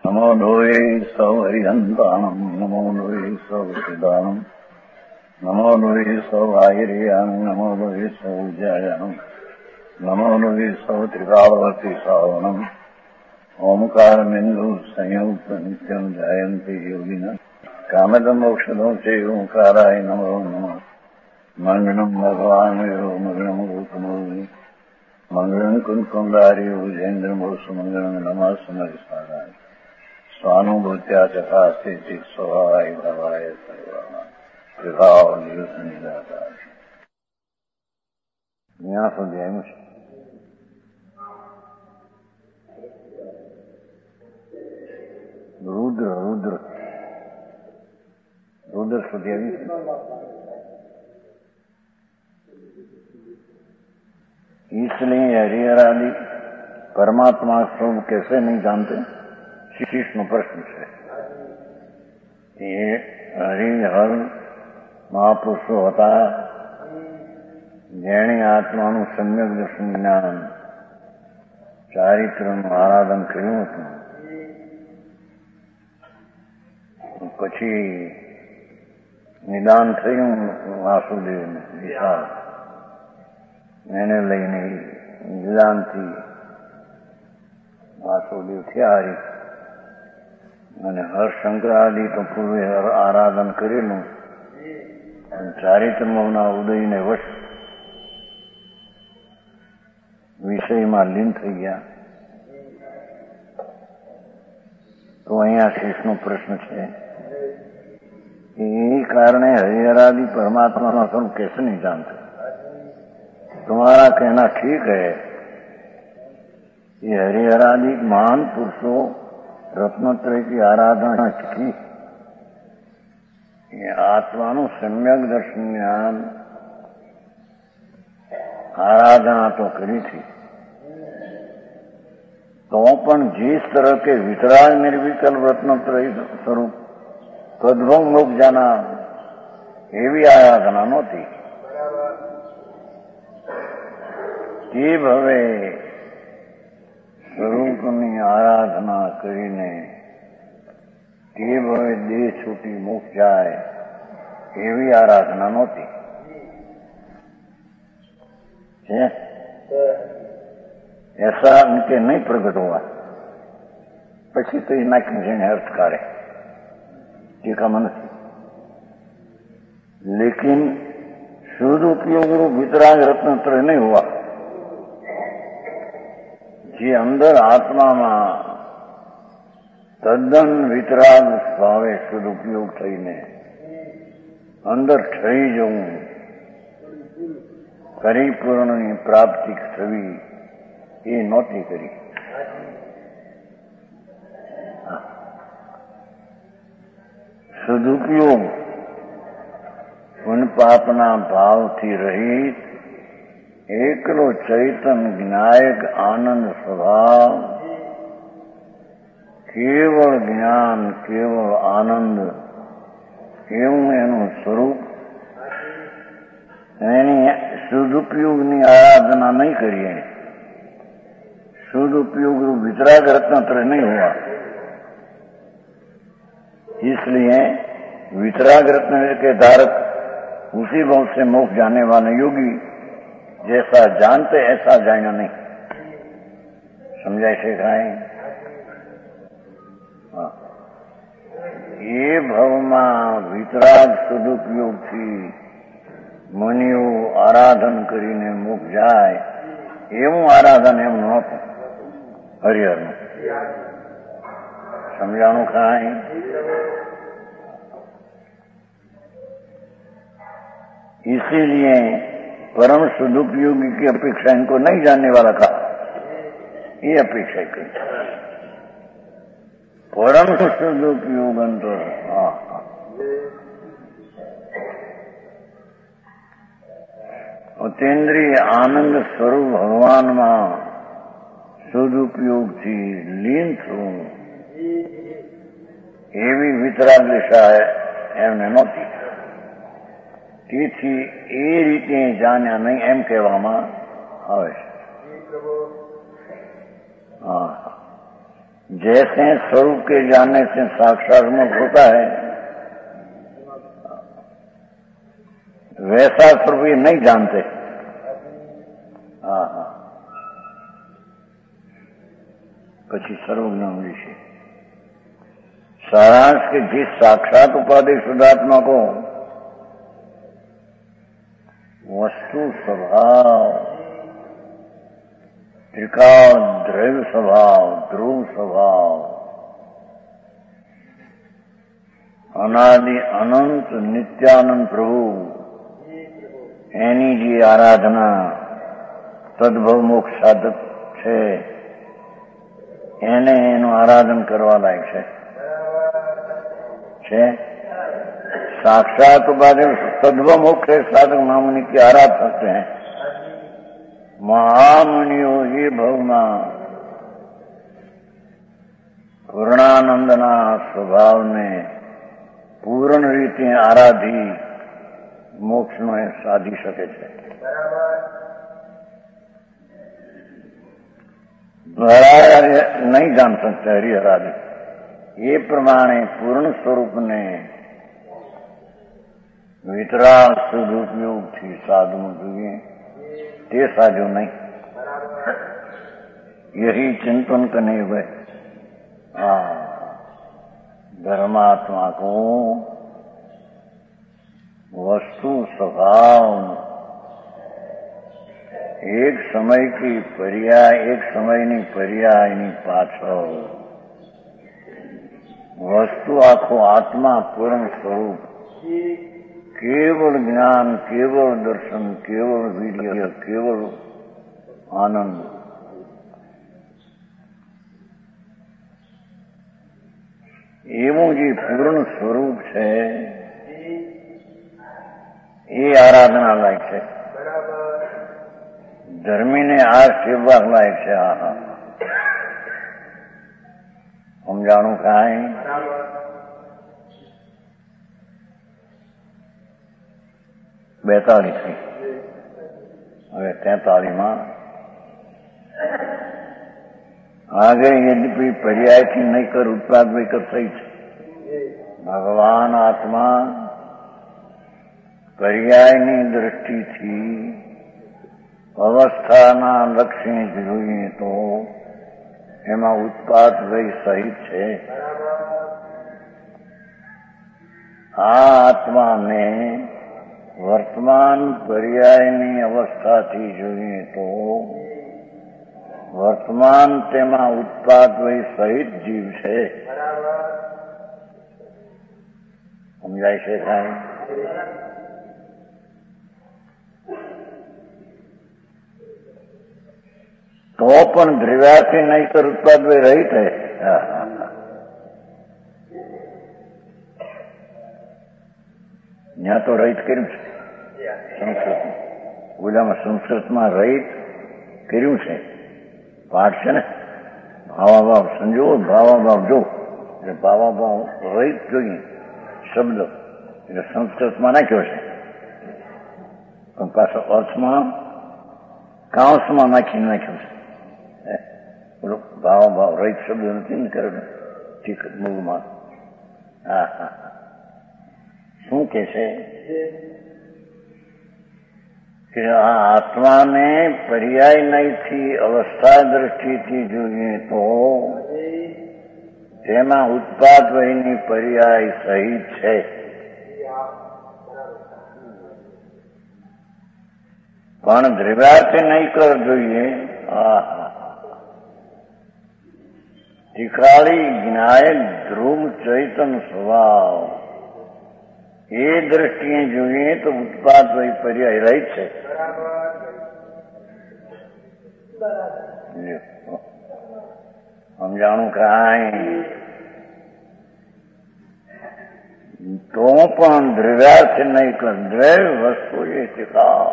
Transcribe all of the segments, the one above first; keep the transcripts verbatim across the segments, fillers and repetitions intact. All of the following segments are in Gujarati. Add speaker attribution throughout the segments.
Speaker 1: नमो लोये सौहरिहन्ताणम् नमो लोये सौहृदानम् नमो लोये सौभागिर्याम् नमो लोये सौज्यायाम् नमो लोये सौत्रिकावती सावनम् ओंकारमिन्दु संयुक्त नित्यम् जायन्ति योगिनः कामदम् मोक्षदम् च ओंकाराय नमो नमः मङ्गलम् भगवान् यो मङ्गलम् रूपमोहि मङ्गलम् कुन्कुण्डारि भुजेन्द्रमोसुमङ्गलम् नमः समरिसाराय स्वानुभूत्या चकास्ते चित् स्वभावाय भवाय सर्वाणां कृपावनिदाताय न्यास अध्याय रुद्र रुद्र रुद्र स्वाध्याय इसलिए हरिहरादि परमात्मा स्वरूप कैसे नहीं जानते? श्रीकृष्ण प्रश्न से ये हरिहर महापुरुषो હતા જેણે આત્માનું સમ્યક દર્શન જ્ઞાન ચારિત્રનું આરાધન કર્યું હતું પછી નિદાન થયું વાસુદેવને વિશાળ એને લઈને નિદાનથી વાસુદેવ થયા હરી અને હરશંકરાદિ તો પૂર્વે આરાધન કરેલું ચારિત્રમના ઉદયને વશ વિષયમાં લીન થઈ ગયા. તો અહીંયા શેષનો પ્રશ્ન છે એ કારણે હરિહરાદि परमात्मा का स्वरूप कैसे नहीं जानते? तुम्हारा कहना ठीक है कि हरिहरादि महान पुरुषों रत्नत्रय की आराधना की आत्मानु सम्यक दर्शन ज्ञान आराधना तो करी थी, तो पण जिस तरह के वितराग निर्विकल्प रत्नत्रय स्वरूप तद्भव लोक जाना एवी आराधना नहोती. તે ભવે સ્વરૂપની આરાધના કરીને તે ભવે દેહ છૂટી મોક્ષ જાય એવી આરાધના નહોતી. ऐसा उनके नहीं प्रकट हुआ. પછી તો એના જેને અર્થ કાઢે ટીકામાં નથી. लेकिन शुद्ध उपयोग रूप वितराग रत्नत्रय नहीं हुआ. જે અંદર આત્મામાં તદ્દન વિતરાગ ભાવે સદુપયોગ થઈને અંદર થઈ જવું, પરિપૂર્ણની પ્રાપ્તિ થવી એ નહોતી કરી. સદુપયોગ પુન પાપના ભાવથી રહિત એકલો ચૈતન જ્ઞાયક આનંદ સ્વભાવ, કેવળ જ્ઞાન કેવળ આનંદ એવું એનું સ્વરૂપ. એની સદુપયોગની આરાધના નહીં કરીએ. सदुपयोग रूप वितराग रत्नत्रय नहीं हुआ. इसलिए वितराग रत्न के धारक उसी भाव से मोक्ष जाने वाले योगी जैसा जानते ऐसा जाना नहीं. समझाए शेखाए? हाँ. ये भाव में वितराग सदुपयोग थी मुनिओ आराधन करीने मोक्ष जाए एवं आराधन एम नहोतुं हरिहरનું. समझाणु खाए? इसीलिए परम सदुपयोगी की अपेक्षा इनको नहीं जानने वाला था. ये अपेक्षा की परम सदुपयोग तो हाँ अतेन्द्रिय आनंद स्वरूप भगवान में सदुपयोग थी लीन थू एवी वितराग दिशा एमने नहोती. તેથી એ રીતે જાણ્યા નહીં એમ કહેવામાં આવે છે. હા, जैसे स्वरूप के जानने से साक्षात्कार होता है, वैसा स्वरूप ये नहीं जानते। हाँ हाँ પછી સર્વજ્ઞાન વિશે सारांश के जिस साक्षात उपाधि शुद्धात्मा को वस्तु स्वभाव, त्रिकाल द्रव्य स्वभाव, ध्रुव स्वभाव, अनादि अनंत नित्यानंद प्रभु एनी जी आराधना तद्भव मोक्ष साधक છે, એને એનું આરાધન કરવા લાયક છે છે साक्षात उपाधि तद्भव मोक्ष साधक महामुनि की आराध करते हैं। महामुनियों ही भवना પૂર્ણાનંદના સ્વભાવને પૂર્ણ રીતે આરાધી મોક્ષનો સાધી શકે છે। દ્વારા નહીં જાણ શકતા હરિહરાદી, એ પ્રમાણે પૂર્ણ સ્વરૂપને વિતરાગ સદુપયોગથી સાધવું જોઈએ, તે સાજો નહીં। यही चिंतन करने हुए धर्मात्मा को वस्तु स्वभाव एक समय की पर्याय, एक समयनी पर्यायनी पाछळ वस्तु आखो आत्मा पूर्ण स्वरूप, केवल ज्ञान, केवल दर्शन, केवल वीर्य, केवल आनंद, એવું જે પૂર્ણ સ્વરૂપ છે એ આરાધના લાયક છે। ધર્મીને આ સેવા લાયક છે। હા હા સમજાણું કાંઈ? બેતાલીસ થી હવે તેતાલીસમાં आगे यद्यपि पर्याय की नहीं कर उत्पाद भी कर सही है। भगवान आत्मा पर्यायनी दृष्टि थी अवस्थाना लक्ष्य જોઈએ તો એમાં ઉત્પાદ વય સહિત છે। આ આત્માને વર્તમાન પર્યાયની અવસ્થાથી જોઈએ તો વર્તમાન તેમાં ઉત્પાદ વય સહિત જીવ છે। સમજાય છે કાંઈ? તો પણ દ્રવ્યાથી નહીં કર ઉત્પાદ વય રહિત है। ત્યાં તો રહિત કર્યું છે સંસ્કૃત, ઓલામાં સંસ્કૃતમાં રહિત કર્યું છે। પાઠ છે ને, ભાવાભાવ સંજો, ભાવાભાવ જો, એટલે ભાવાભાવ રહિત જોઈએ શબ્દ, એટલે સંસ્કૃતમાં નાખ્યો છે, પણ પાછો અર્થમાં કાંસમાં નાખીને નાખ્યો છે। બોલો ભાવાભાવ રહિત શબ્દ નથી ને કર્યો ઠીક મૂળમાં। હા હા શું કે છે કે આ આત્માને પર્યાય નહીંથી અવસ્થા દ્રષ્ટિથી જોઈએ તો તેમાં ઉત્પાદ વયની પર્યાય સહિત છે। પણ દ્રવ્યાર્થી નહીં કર જોઈએ ત્રિકાળી જ્ઞાયક ધ્રુવ ચૈતન સ્વભાવ, એ દ્રષ્ટિએ જોઈએ તો ઉત્પાદ વય પર્યાય રહિત છે। સમજાણું કાંઈ? તો પણ દ્રવ્યાર્થ નહીં કર, દ્રવ્ય વસ્તુ જે શીખાવ,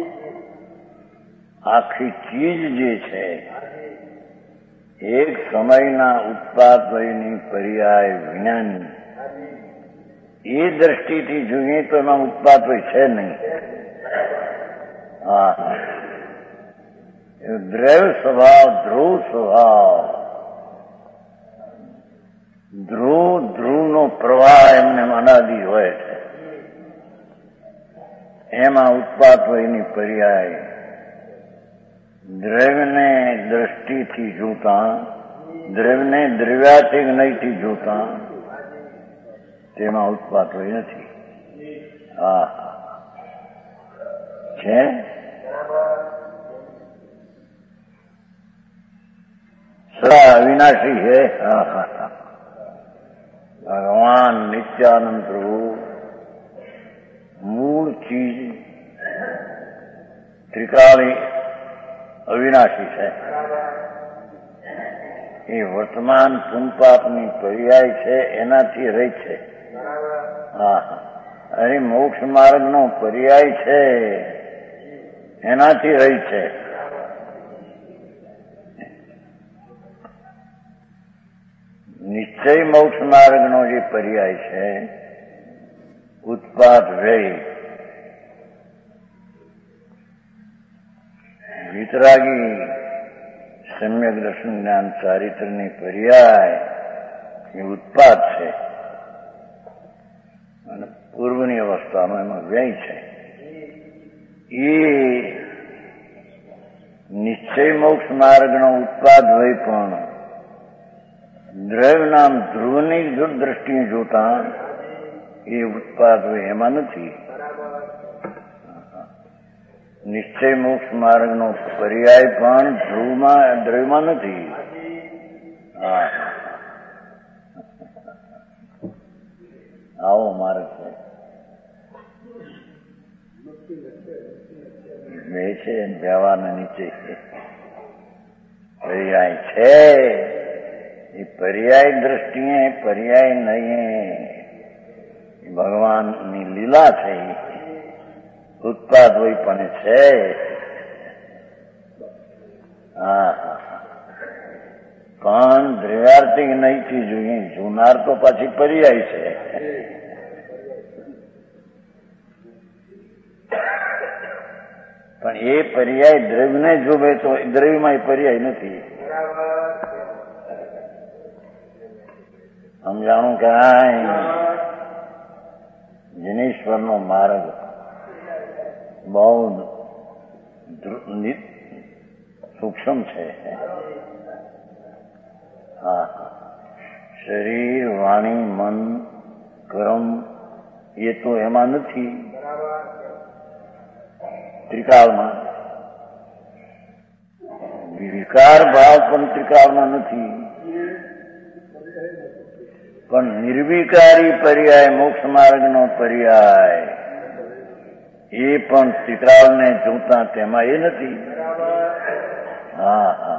Speaker 1: આખી ચીજ જે છે એક સમયના ઉત્પાદ વયની પર્યાય વિનાની, એ દ્રષ્ટિથી જોઈએ તો એમાં ઉત્પાદ વય છે નહીં। હા દ્રવ્ય સ્વભાવ, ધ્રુવ સ્વભાવ એમાં ઉત્પાત વયની પર્યાય દ્રવ્યને દ્રષ્ટિથી જોતા, દ્રવ્યને દ્રવ્યાતિક નહીથી જોતા તેમાં ઉત્પાત વય નથી. હા છે સદા અવિનાશી છે. હા હા ભગવાન નિત્યાનંદ પ્રભુ મૂળ ચીજ ત્રિકાળી અવિનાશી છે. એ વર્તમાન પુનપાપની પર્યાય છે, એનાથી રહી છે. હા અરે મોક્ષ માર્ગનો પર્યાય છે, એનાથી રહી છે. નિશ્ચય મોક્ષ માર્ગનો જે પર્યાય છે ઉત્પાદ વ્યય, વિતરાગી સમ્યક દર્શન જ્ઞાન ચારિત્રની પર્યાય એ ઉત્પાદ છે અને પૂર્વની અવસ્થામાં એમાં વ્યય છે. એ નિશ્ચય મોક્ષ માર્ગનો ઉત્પાદ વ્યય પણ દ્રવ્ય નામ ધ્રુવની દ્રષ્ટિએ જોતા એ ઉત્પાદ હોય એમાં નથી. નિશ્ચય મોક્ષ માર્ગનો પર્યાય પણ ધ્રુવમાં દ્રવ્યમાં નથી. હા આવો માર્ગ છે. બે છે બેવાના નીચે પર્યાય છે. એ પર્યાય દ્રષ્ટિએ પર્યાય નહીં, ભગવાનની લીલા છે. ઉત્પાદ હોય પણ છે. હા પણ દ્રવ્યાર્થિક નહીંથી જોઈએ જોનાર તો પાછી પર્યાય છે. પણ એ પર્યાય દ્રવ્યને જોવે તો દ્રવ્યમાં એ પર્યાય નથી. સમજાણું કાંઈ જનેશ્વરનો માર્ગ બહુ સૂક્ષ્મ છે. હા શરીર વાણી મન કર્મ એ તો એમાં નથી. ત્રિકાળમાં વિકાર ભાવ પણ ત્રિકાળમાં નથી. પણ નિર્વિકારી પર્યાય મોક્ષ માર્ગનો પર્યાય એ પણ ત્રિકાળને જોતા તેમાં એ નથી. હા હા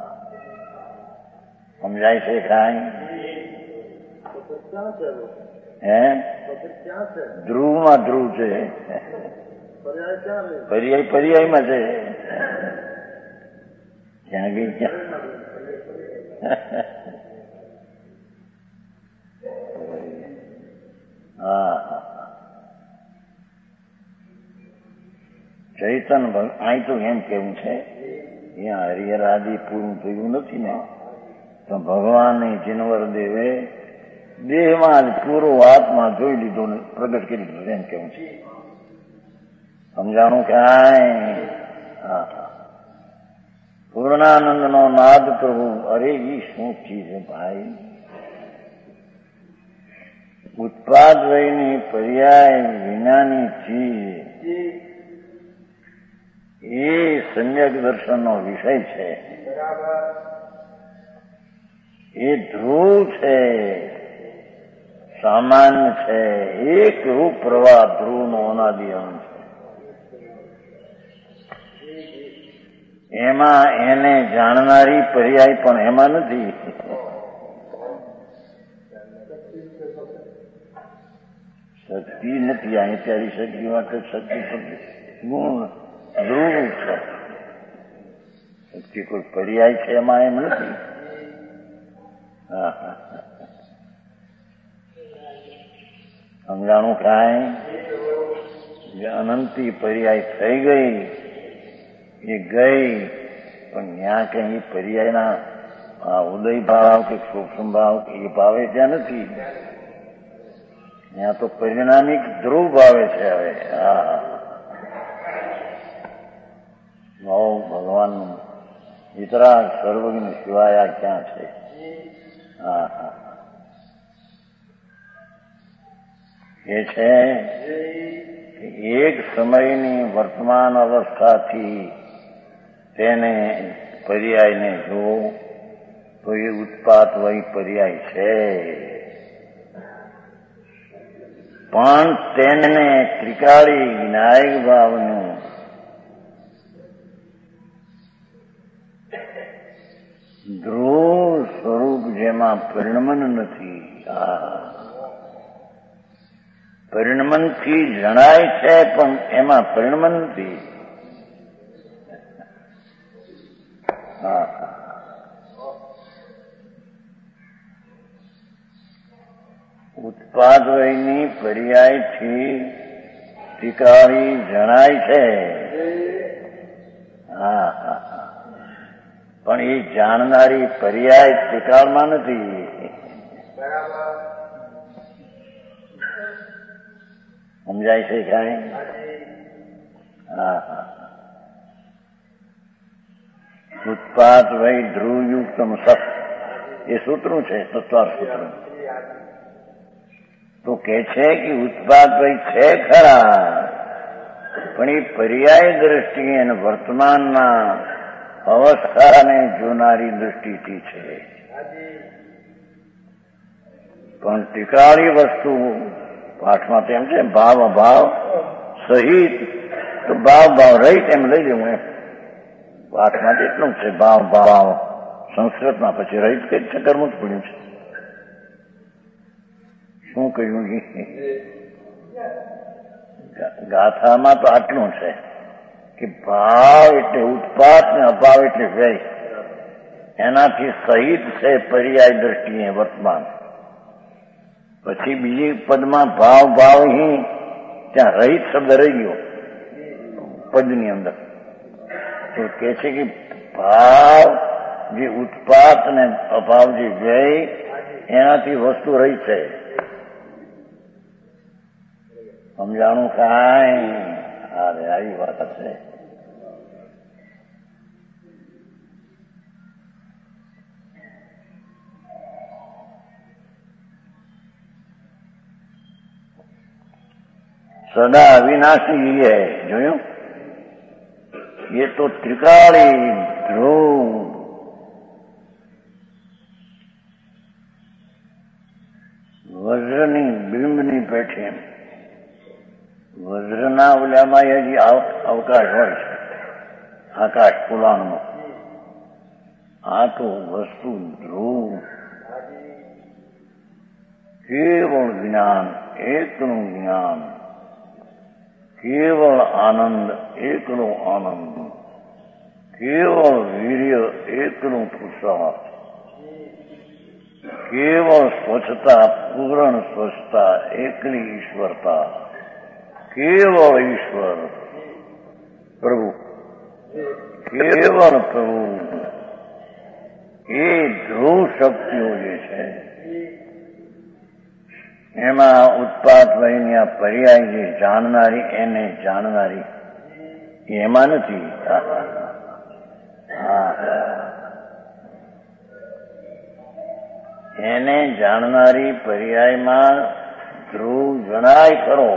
Speaker 1: સમજાય છે કાંઈ? હે ધ્રુવમાં ધ્રુવ છે, પર્યાય પર્યાયમાં છે. ક્યાં ગઈ ક્યાં? હા ચૈતન અહીં તો એમ કેવું છે અહીંયા હરિહરાદિ પૂરું થયું નથી ને, તો ભગવાનની જીનવર દેવે દેહમાં જ પૂરો આત્મા જોઈ લીધો ને પ્રગટ કરી દીધો એમ કેવું છે. સમજાણું કાંઈ? હા પૂર્ણાનંદ નો નાદ પ્રભુ. અરે ઈ શું ચીજ ભાઈ! ઉત્પાદ વયની પર્યાય વિનાની ચીજ એ સમ્યક દર્શનનો વિષય છે. એ ધ્રુવ છે, સામાન્ય છે, એક રૂપ પ્રવાહ ધ્રુવનો અનાદિ અંત છે. એમાં એને જાણનારી પર્યાય પણ એમાં નથી. શક્તિ નથી. અહીં ત્યારે શક્તિ માટે શક્તિ ગુણ ધ્રુવ છે. શક્તિ કોઈ પર્યાય છે એમાં એમ નથી. હા હા સમજાણું કાંઈ? અનંતી પર્યાય થઈ ગઈ એ ગઈ, પણ ત્યાં કઈ પર્યાયના ઉદય ભાવ કે સૂક્ષ્મ ભાવ કે એ ભાવે ત્યાં નથી. ત્યાં તો પરિણામિક ધ્રુવ ભાવે છે. હવે હા ભાવ ભગવાનનું વિતરાગ સર્વજ્ઞ સિવાય આ ક્યાં છે? હા હા એ છે એક સમયની વર્તમાન અવસ્થાથી તેને પર્યાયને જો તો એ ઉત્પાત વહી પર્યાય છે, પણ તેને ત્રિકાળી વિનાયક ભાવનું ધ્રુવ સ્વરૂપ જેમાં પરિણમન નથી, આ પરિણમનથી જણાય છે પણ એમાં પરિણમન નથી. હા ઉત્પાદ વયની પર્યાયથી ત્રિકાળી જણાય છે. હા હા પણ એ જાણનારી પર્યાય ત્રિકાળમાં નથી. સમજાય છે ક્યાંય? હા હા ઉત્પાદ વય ધ્રુવયુક્તમ સત એ સૂત્રું છે, તત્વાર સૂત્ર. તો કે છે કે ઉત્પાદ વય છે ખરા, પણ એ પર્યાય દ્રષ્ટિએ અને વર્તમાનના અવસ્થાને જોનારી દ્રષ્ટિથી છે. પણ ત્રિકાળી વસ્તુ પાઠમાં તેમ છે ભાવ અભાવ સહિત, તો ભાવ ભાવ રહિત એમ લઈ લેવું એમ. પાઠમાં એટલું છે ભાવ ભાવ સંસ્કૃતમાં, પછી રહિત કઈ છે કરવું જ પડ્યું છે. શું કહ્યું? ગાથામાં તો આટલું છે કે ભાવ એટલે ઉત્પાદ ને અભાવ એટલે વ્યય, એનાથી સહિત છે પર્યાય દ્રષ્ટિએ વર્તમાન. પછી બીજી પદમાં ભાવ ભાવ હી ત્યાં રહિત શબ્દ રહી ગયો પદની અંદર. તો કે છે કે ભાવ જે ઉત્પાદ ને અભાવ જે વ્યય એનાથી વસ્તુ રહી છે. સમજાણું કાંઈ? અરે આવી વાત છે. સદા અવિનાશી है, જોયું? ये तो त्रिकाली ध्रुव વજ્રની બિંબની પેઠે, વજ્રના ઓલામાં હજી અવકાશ હોય છે, આકાશ પુલાણમાં. આ તો વસ્તુ ધ્રુવ કેવળ જ્ઞાન, એકનું જ્ઞાન, કેવળ આનંદ, એકલો આનંદ, કેવળ વીર્ય, એકલું પુરુષાર્થ, કેવળ સ્વચ્છતા, પૂર્ણ સ્વચ્છતા, એકલી ઈશ્વરતા, કેવળ ઈશ્વર પ્રભુ, કેવળ પ્રભુ. એ ધ્રુવ શક્તિઓ જે છે એમાં ઉત્પાદ વયની આ પર્યાય જે જાણનારી, એને જાણનારી એમાં નથી. એને જાણનારી પર્યાયમાં ધ્રુવ જણાય ખરો,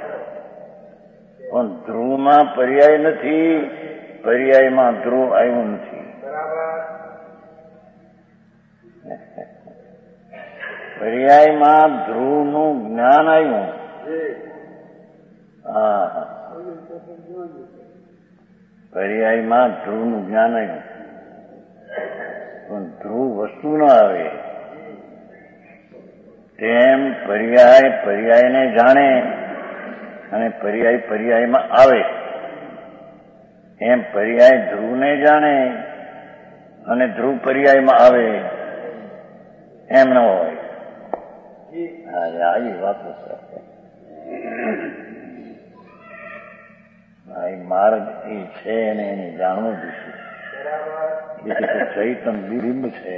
Speaker 1: પણ ધ્રુવમાં પર્યાય નથી, પર્યાયમાં ધ્રુવ આવ્યું નથી. પર્યાયમાં ધ્રુવનું જ્ઞાન આવ્યું. હા પર્યાયમાં ધ્રુવનું જ્ઞાન આવ્યું, પણ ધ્રુવ વસ્તુ ન આવે. તેમ પર્યાય પર્યાયને જાણે અને પર્યાય પર્યાયમાં આવે, એમ પર્યાય ધ્રુવને જાણે અને ધ્રુવ પર્યાયમાં આવે એમ ન હોય. આવી વાતો માર્ગ એ છે ને એને જાણવું જોઈએ. ચૈતન બિંબ છે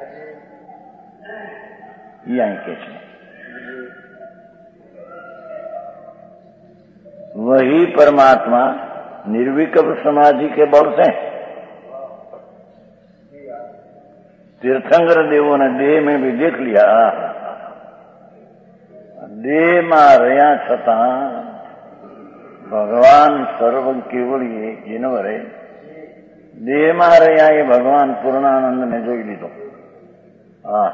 Speaker 1: એ અહીં કે છે वही परमात्मा निर्विकल्प समाधि के बल से तीर्थंकर देवों ने देह में भी देख लिया, देह में रहा छता भगवान सर्व केवलिए जिनवरे देह में रहा ये भगवान पूर्णानंद ने जोई लीधो। हाँ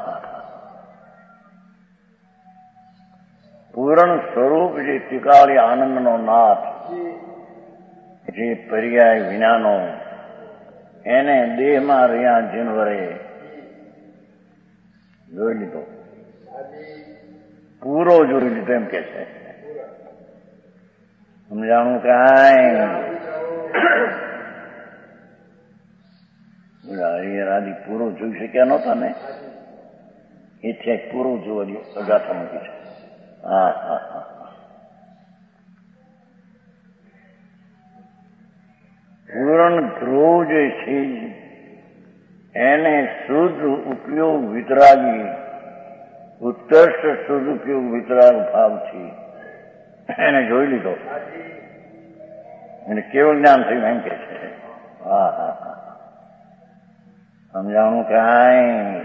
Speaker 1: पूर्ण स्वरूप जे त्रिकाली आनंद नो नाथ जे पर्याय विनानो એને દેહમાં રહ્યા જીનવરે જોઈ લીધો, પૂરો જોઈ લીધો એમ કે છે. સમજાણું કાંઈ હરિહરાદી પૂરો જોઈ શક્યા નહોતા ને, એથી પૂરો જોવા અગાથા મૂકી છે. હા હા હા પૂર્ણ ધ્રુવ જે છે એને શુદ્ધ ઉપયોગ વિતરાગી ઉત્કૃષ્ટ શુદ્ધ ઉપયોગ વિતરાગ ભાવથી એને જોઈ લીધો, એને કેવું જ્ઞાન થયું એમ કે છે. હા હા હા સમજાણું કાંઈ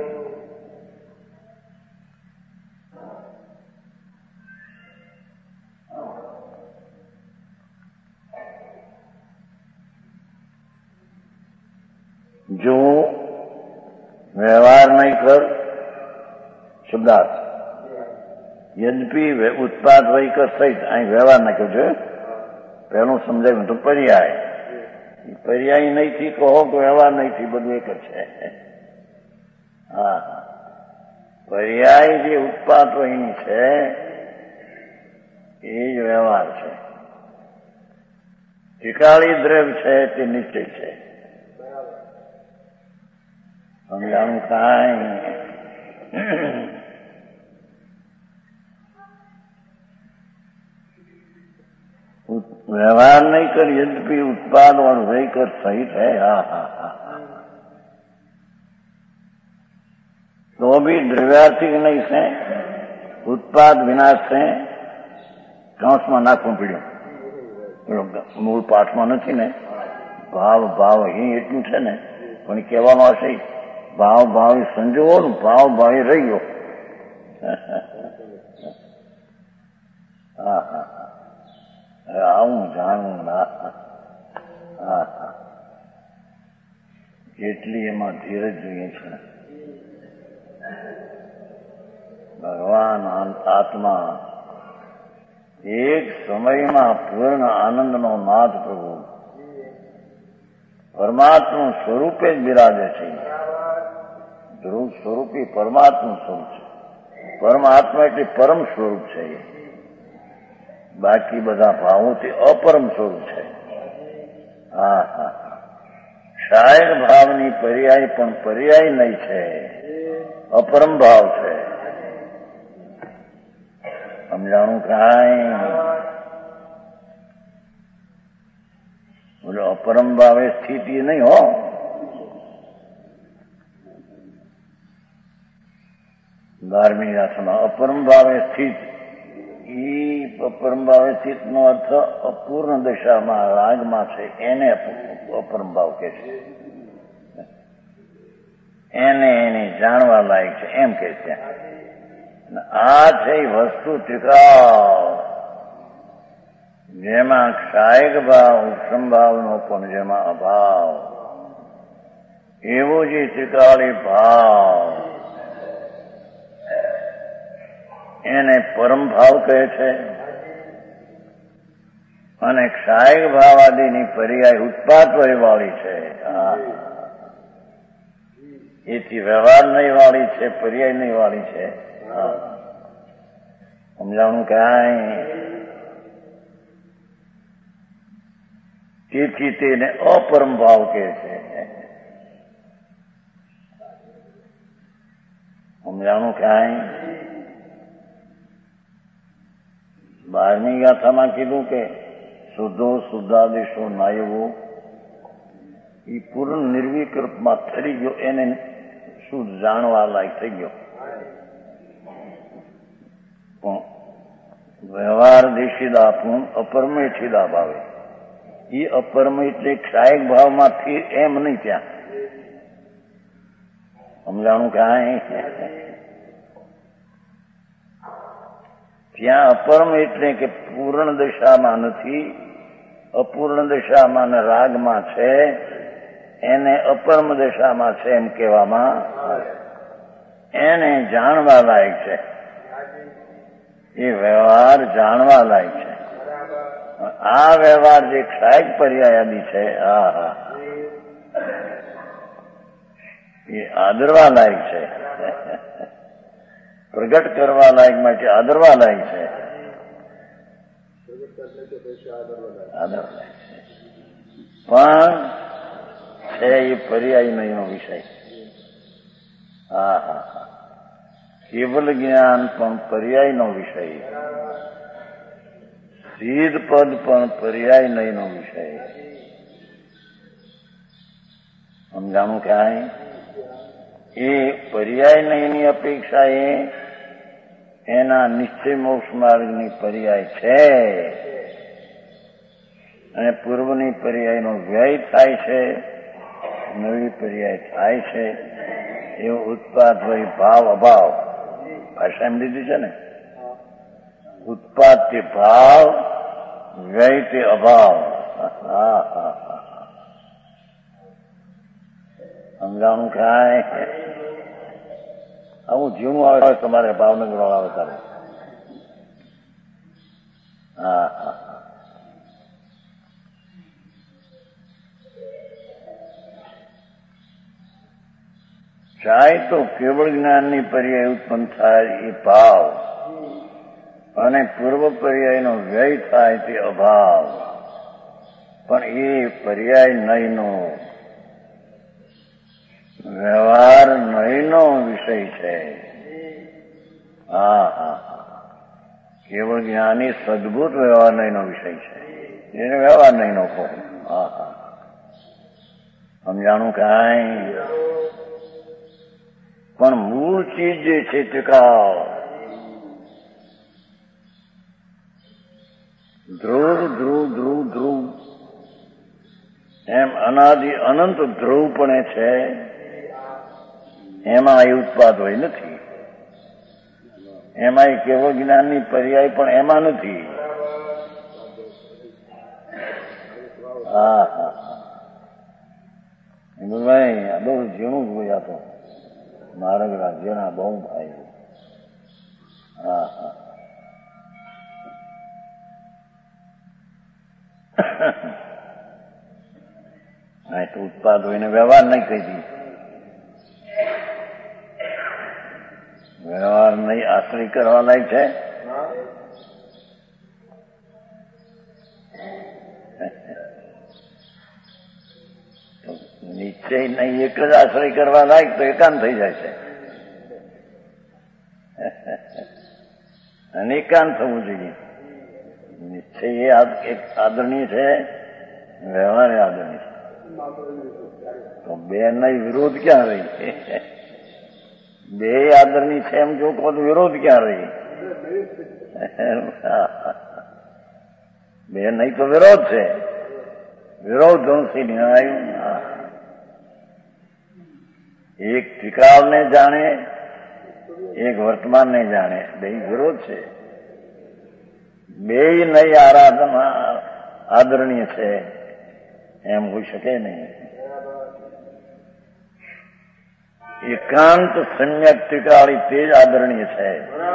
Speaker 1: જો વ્યવહાર નહીં કર શબ્દાર્થ યદ્યપિ ઉત્પાદ વૈકર સહિત અહીં વ્યવહાર નાખ્યો છે. પહેલું સમજાવ્યું તો પર્યાય, પર્યાય નહીંથી કહો તો વ્યવહાર નહીંથી બધું એક જ છે. હા પર્યાય જે ઉત્પાદ વહીની છે એ જ વ્યવહાર છે. ત્રિકાળી દ્રવ્ય છે તે નિશ્ચય છે. સમજાણું કાંઈ व्यवहार नहीं कर यद्यपि उत्पाद और व्यय कर सहित है. हाँ हाँ हाँ तो भी द्रव्यार्थिक नहीं से उत्पाद विनाश से કંસમાં નાખવું પડ્યું. મૂળ પાઠમાં નથી ને, ભાવ ભાવ અહીં એટલું છે ને, પણ કહેવાનો હશે ભાવ ભાવી સંજોગો ભાવ ભાવી રહ્યો. હા હા આવું જાણવું ના. હા હા એટલી એમાં ધીરજ જોઈએ છે. ભગવાન આત્મા એક સમયમાં પૂર્ણ આનંદનો નાથ પ્રભુ પરમાત્મા સ્વરૂપે જ બિરાજે છે. ધ્રુવ સ્વરૂપી પરમાત્મા સ્વરૂપ છે. પરમાત્મા એટલે પરમ સ્વરૂપ છે. બાકી બધા ભાવોથી અપરમ સ્વરૂપ છે. હા હા શાયક ભાવની પર્યાય પણ પર્યાય નહીં છે, અપરમ ભાવ છે. સમજાણું કાંઈ બોલો અપરમ ભાવે સ્થિતિ નહીં હો. બારમી ગાથામાં અપરમ ભાવે સ્થિત, એ અપરમ ભાવે સ્થિત નો અર્થ અપૂર્ણ દશામાં રાગમાં છે એને અપરમ ભાવ કે છે. એને એને જાણવા લાયક છે એમ કે છે. આ છે વસ્તુ ત્રિકાળ જેમાં ક્ષાયક ભાવ ઉપસંભાવનો પણ જેમાં અભાવ, એવો જે ત્રિકાળી ભાવ એને પરમ ભાવ કહે છે. અને ક્ષાયક ભાવ આદિની પર્યાય ઉત્પાદ વાળી છે. એથી વ્યવહાર નહીં વાળી છે, પર્યાય નહીં વાળી છે. સમજાણું કાંઈ તેથી તેને અપરમ ભાવ કહે છે. સમજાણું કાંઈ બારમી ગાથામાં કીધું કે શુદ્ધો શુદ્ધાદેશો નાયવો એ પૂર્ણ નિર્વિકલ્પમાં થઈ ગયો, એને શુદ્ધ જાણવા લાયક થઈ ગયો. પણ વ્યવહાર દેશીદા પૂર્ણ અપરમેઠીદા ભાવે એ અપરમ એટલે ક્ષાયક ભાવમાંથી એમ નહીં, ત્યાં સમજાણું કાંઈ? ત્યાં અપરમ એટલે કે પૂર્ણ દશામાં નથી, અપૂર્ણ દશામાં ને રાગમાં છે, એને અપરમ દશામાં છે એમ કહેવામાં, એને જાણવા લાયક છે. એ વ્યવહાર જાણવા લાયક છે. આ વ્યવહાર જે ક્ષાયક પર્યાયાદી છે, હા હા, એ આદરવા લાયક છે, પ્રગટ કરવા લાયક માટે આદરવા લાયક છે, આદરવા લાયક છે. પણ છે એ પર્યાય નહીંનો વિષય. હા હા હા, કેવલ જ્ઞાન પણ પર્યાયનો વિષય, સિદ્ધ પદ પણ પર્યાય નહીંનો વિષય. સમજાણું ક્યાંય? એ પર્યાય નહીંની અપેક્ષા એ એના નિશ્ચય મોક્ષ માર્ગની પર્યાય છે, અને પૂર્વની પર્યાયનો વ્યય થાય છે, નવી પર્યાય થાય છે. એવો ઉત્પાદ હોય ભાવ અભાવ, ભાષા એમ લીધી છે ને, ઉત્પાદ તે ભાવ, વ્યય તે અભાવ. હા હા હા, સમજાણું કાંઈ? આવું જીવનું આવે તમારે ભાવનગર આવે તારે. હા હા, ચાહે તો કેવળ જ્ઞાનની પર્યાય ઉત્પન્ન થાય એ ભાવ, અને પૂર્વ પર્યાયનો વ્યય થાય તે અભાવ. પણ એ પર્યાય નહીંનો વ્યવહાર નહીંનો વિષય છે. હા હા હા, કેવળ જ્ઞાની સદભૂત વ્યવહાર નહીંનો વિષય છે, એને વ્યવહાર નહીંનો કહો. હા હા, સમજાણું કાંઈ? પણ મૂળ ચીજ જે છે ટકાવ, ધ્રુવ ધ્રુવ ધ્રુવ ધ્રુવ એમ અનાદિ અનંત ધ્રુવ પણ છે, એમાં એ ઉત્પાદ હોય નથી. એમાં કેવળ જ્ઞાનની પર્યાય પણ એમાં નથી. હા હા, ભાઈ આ બહુ ઝીણું જ હોય. આ તો મારા રાજ્યના બહુ ભાઈ. હા હા, હા તો ઉત્પાદ હોય ને વ્યવહાર નહીં કહી દી. વ્યવહાર નહીં આશ્રય કરવા લાયક છે. નિશ્ચય નહીં એક જ આશ્રય કરવા લાયક તો એકાંત થઈ જાય છે. અને એકાંત થવું જોઈએ. નિશ્ચય એ એક આદરણીય છે, વ્યવહાર એ આદરણીય છે. તો બે નહીં વિરોધ ક્યાં રહી? બે આદરણીય છે એમ જો કહો તો વિરોધ ક્યાં રહી? બે નહીં તો વિરોધ છે. વિરોધ ધણથી નિર્ણાયું. એક ત્રિકાળને જાણે, એક વર્તમાનને જાણે, બે વિરોધ છે. બે નહીં આરાધના આદરણીય છે એમ હોઈ શકે નહીં. એકાંત સમ્યક ત્રિકાળી તે જ આદરણીય છે.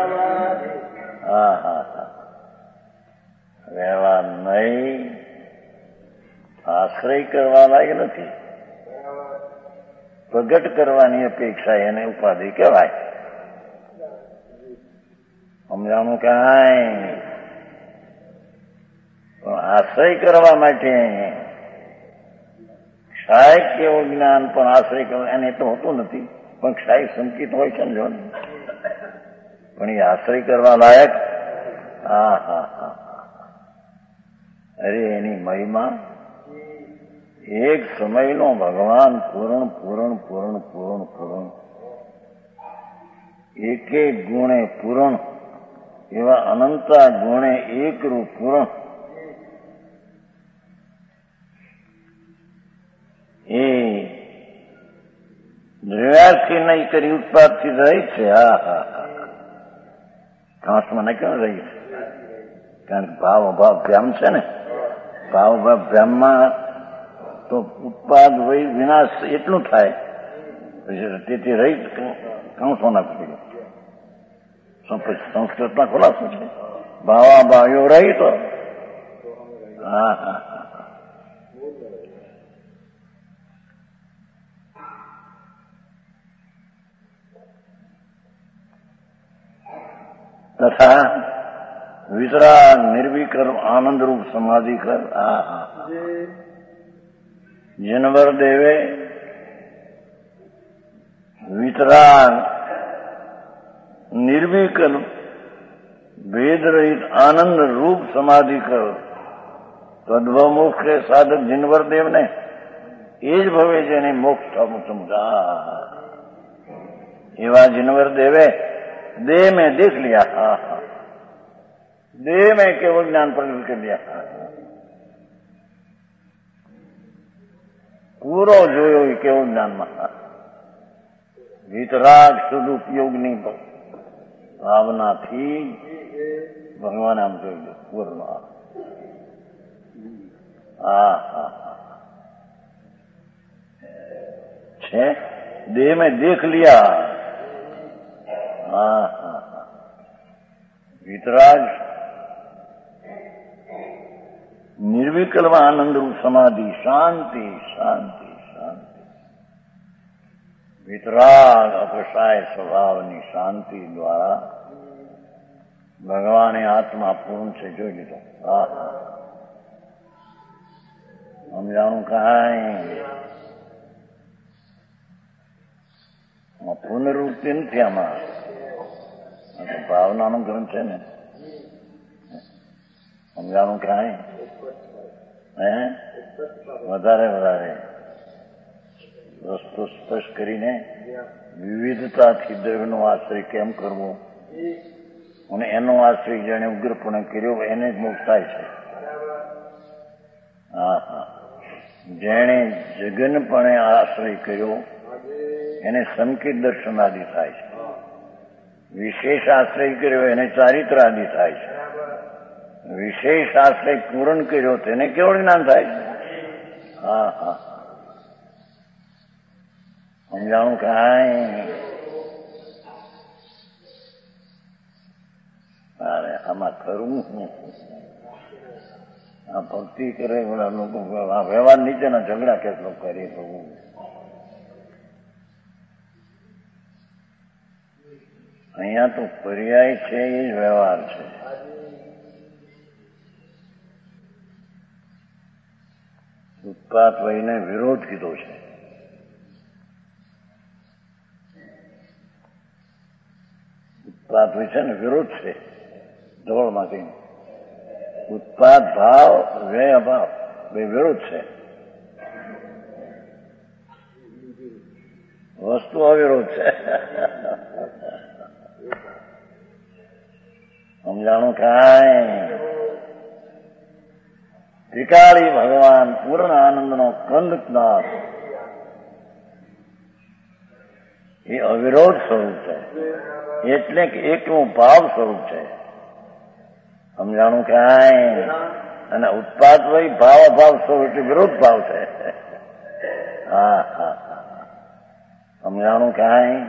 Speaker 1: હા હા હા, વ્યવહાર નહીં આશ્રય કરવા લાયક નથી. પ્રગટ કરવાની અપેક્ષા એને ઉપાધિ કહેવાય. સમજાણું કાંઈ? પણ આશ્રય કરવા માટે ક્ષાયક કેવું જ્ઞાન પણ આશ્રય કરવા એને તો હોતું નથી, પણ ક્ષાયક સંકિત હોય સમજો ને, પણ એ આશ્રય કરવા લાયક. હા હા હા, અરે એની મહિમા એક સમયનો ભગવાન પૂર્ણ પૂર્ણ પૂર્ણ પૂર્ણ પૂર્ણ એક એક ગુણે પૂર્ણ એવા અનંતા ગુણે એકરૂપ પૂર્ણ દ્રવ્યાર્થી નહીં કરી ઉત્પાદથી રહી છે. હા હા હા કાંસમાં નહીં કેમ રહી છે? કારણ કે ભાવ અભાવ ભ્યામ છે ને. ભાવ અભાવ ભ્યામમાં તો ઉત્પાદ વય વિનાશ એટલું થાય. તેથી રહી કંસોના પડી સંસ્કૃતમાં ખુલાસો છે. ભાવા ભાવ્યો રહી તો હા હા તથા વિતરાગ નિર્વિકલ્પ આનંદરૂપ સમાધિ કર. હા હા જીનવર દેવે વિતરાગ નિર્વિકલ્પ ભેદ રહિત આનંદ રૂપ સમાધિ કરો. તદ્ભવ મોક્ષ કે સાધક જીનવર દેવને એ જ ભવે જેને મોક્ષ સમજા. એવા જીનવર દેવે देह में देख लिया. हाँ हाँ देह में केवल ज्ञान प्रकट कर लिया. પૂરો જોયો એ કેવો જ્ઞાનમાં. વિતરાગ શુદ્ધ ઉપયોગની ભાવનાથી ભગવાન આમ જોઈ લો પૂર્ણ. હા હા છે દેહ में देख लिया. હા હા વિતરાગ નિર્વિકલ્પ આનંદરૂપ સમાધિ શાંતિ શાંતિ શાંતિ. વિતરાગ અપસાય સ્વભાવની શાંતિ દ્વારા ભગવાને આત્મા પૂર્ણ છે જોઈ લીધો. હા સમજાણું કાંઈ પૂર્ણરૂપથી નથી. આમાં ભાવનાનો ગ્રંથ છે ને. સમજાણું કાંઈ હે વધારે વધારે રસ્તો સ્પષ્ટ કરીને વિવિધતાથી દ્રવ્યનો આશ્રય કેમ કરવો અને એનો આશ્રય જેને ઉગ્રપણે કર્યો એને જ મોક્ષ થાય છે. હા હા જેણે જગનપણે આશ્રય કર્યો એને સંકેત દર્શનાદિ થાય છે. વિશેષ આશ્રય કર્યો એને ચારિત્રાદિ થાય છે. વિશેષ આશ્રય પૂરણ કર્યો તેને કેવળ જ્ઞાન થાય છે. હા હા સમજાણું કાંઈ. અરે આમાં ખરું આ ભક્તિ કરે બધા લોકો આ વ્યવહાર નીચેના ઝઘડા કેટલો કરીએ તો અહીંયા તો પર્યાય છે એ જ વ્યવહાર છે. ઉત્પાત વયને વિરોધ કીધો છે. ઉત્પાત વય છે ને વિરોધ છે ધોળમાંથી. ઉત્પાદ ભાવ વ્યય અભાવ બે વિરોધ છે. વસ્તુ અવિરોધ છે. સમજાણું કાંઈ. ત્રિકાળી ભગવાન પૂર્ણ આનંદનો કંદનાથ એ અવિરોધ સ્વરૂપ છે. એટલે કે એકનું ભાવ સ્વરૂપ છે. સમજાણું કાંઈ. અને ઉત્પાદ વય ભાવ અભાવ સ્વરૂપ એટલે વિરોધ ભાવ છે. હા હા સમજાણું કાંઈ.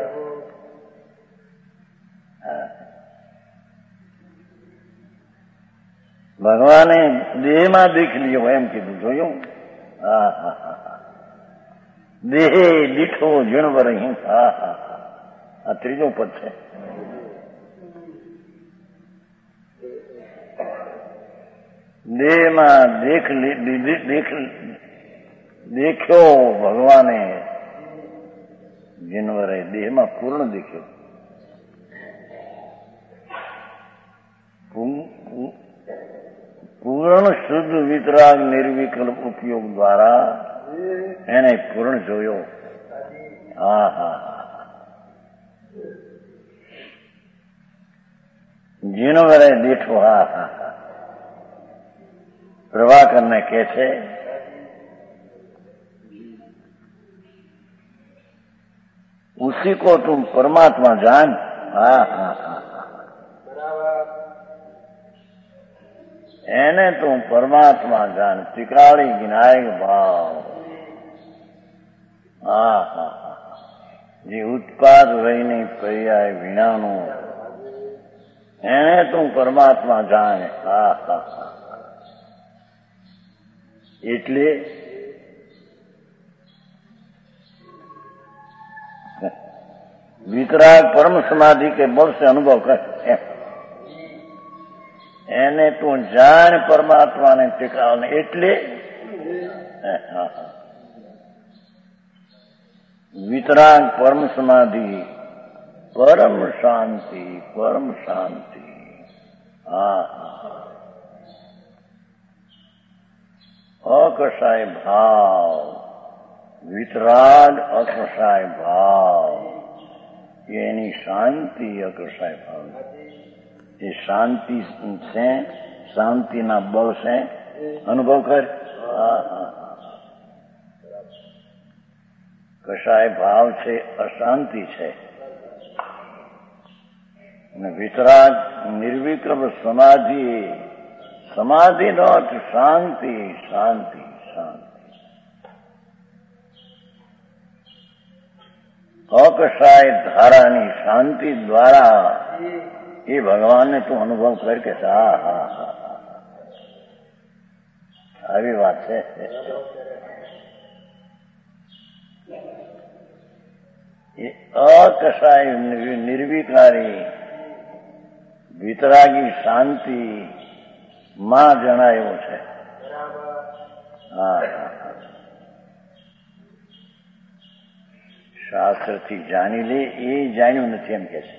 Speaker 1: ભગવાને દેહમાં દેખ લ્યો એમ કીધું જોયું. હા હા હા દેહે દીઠો જીણવર. હા હા આ ત્રીજો પદ છે. દેહમાં દેખ દેખ દેખ્યો ભગવાને જીનવરે દેહમાં પૂર્ણ દેખ્યો. પૂર્ણ શુદ્ધ વિતરાગ નિર્વિકલ્પ ઉપયોગ દ્વારા એને પૂર્ણ જોયો. હા હા જીનવરે દેઠો. હા હા પ્રભાકરને કહે છે उसी को तुम परमात्मा जान। हाँ हाँ हाँ એને તું પરમાત્મા જાણ, ત્રિકાળી વિનાયક ભાવ. હા હા જે ઉત્પાદ રહીને પર્યાય વિનાનું એને તું પરમાત્મા જાણે. હા હા હા એટલે વિતરાગ પરમ સમાધિ કે બળ સે અનુભવ કર. એને તું જાણ પરમાત્માને ટીકાવને. એટલે વિતરાગ પરમ સમાધિ, પરમ શાંતિ, પરમ શાંતિ. હા અકસાય ભાવ, વિતરાગ અકસાય ભાવ, એની શાંતિ અકસાય ભાવ. એ શાંતિ છે, શાંતિના બળ છે, અનુભવ કર. હા હા કશાય ભાવ છે, અશાંતિ છે. અને વિતરાગ નિર્વિક્રમ સમાધિ, સમાધિનો અર્થ શાંતિ, શાંતિ, શાંતિ. અકશાય ધારાની શાંતિ દ્વારા એ ભગવાનને તું અનુભવ કર કે હા હા હા આવી વાત છે. એ અકશાય નિર્વિકારી વિતરાગી શાંતિ માં જણાયો છે. હા શાસ્ત્રથી જાણી લે એ જાણ્યું નથી એમ કે છે.